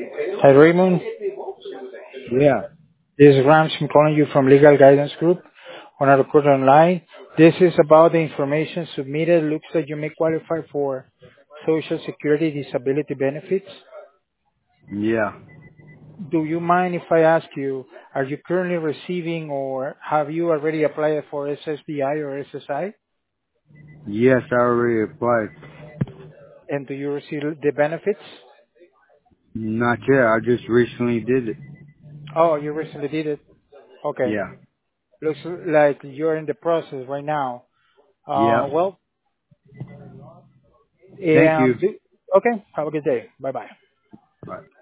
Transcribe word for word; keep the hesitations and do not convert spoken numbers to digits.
Hi, Raymond. Yeah. This is Rams. I'm calling you from Legal Guidance Group on a record online. This is about the information submitted. Looks like you may qualify for Social Security disability benefits. Yeah. Do you mind if I ask you, are you currently receiving or have you already applied for S S D I or S S I? Yes, I already applied. And do you receive the benefits? Not yet. I just recently did it. Oh, you recently did it. Okay. Yeah. Looks like you're in the process right now. Uh, Yeah. well, Thank you. and do, okay. Have a good day. Bye bye. Bye.